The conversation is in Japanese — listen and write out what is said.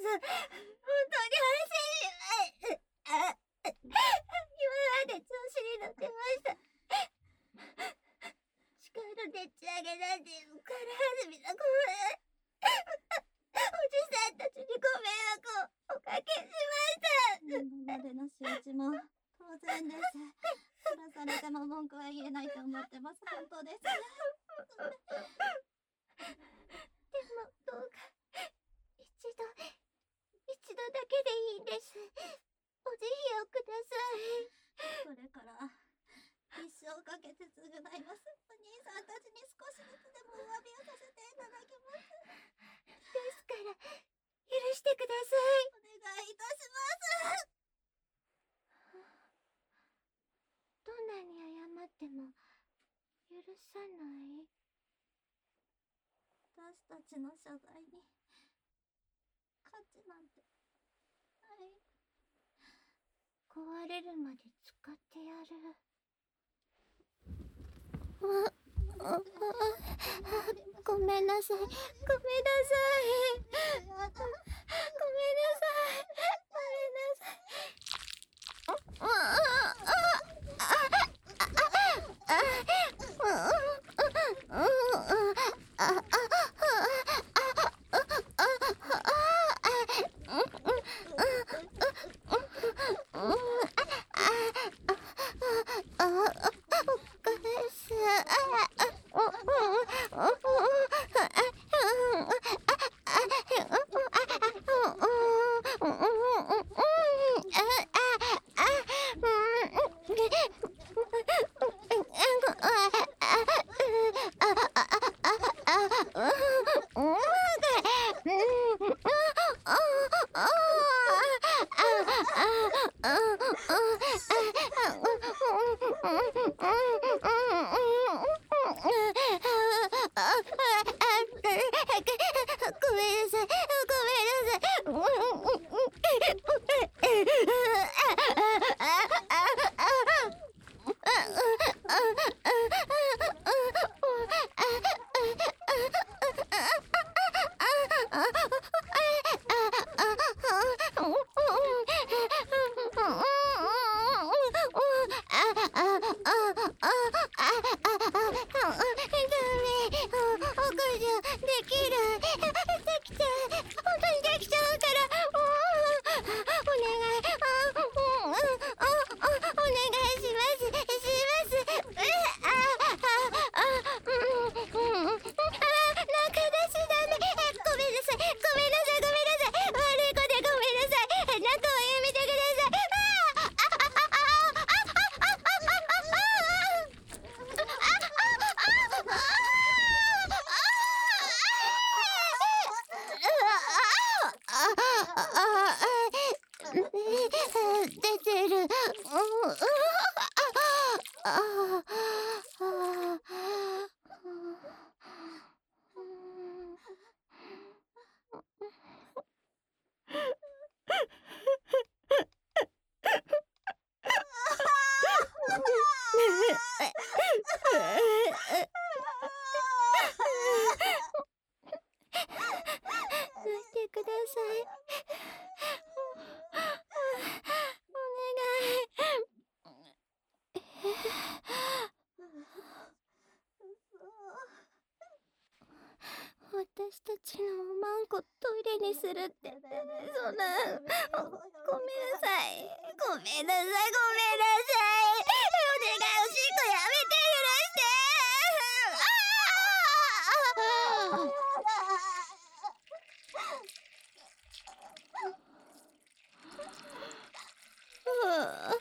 本当に反省今まで調子に乗ってました。誓いのでっち上げなんて軽はずみなごめん。おじさんたちにご迷惑をおかけしました。 今までの仕打ちも当然です。さらされても文句は言えないと思ってます。本当です。 でもどうか一度だけでいいんです。お慈悲をください。 これから一生かけて償います。お兄さんたちに少しずつでもお詫びをさせていただきます。 ですから許してください。 お願いいたします。 どんなに謝っても許さない。 私たちの謝罪に価値なんてない。 壊れるまで使ってやる。ごめんなさい。ごめんなさい。ごめんなさい。出てる。泣いてください。お願い。私たちのおまんこトイレにするって、そんな、ごめんなさい。ごめんなさい、ごめんなさい。お願い、おしっこやめて、許して。ああ。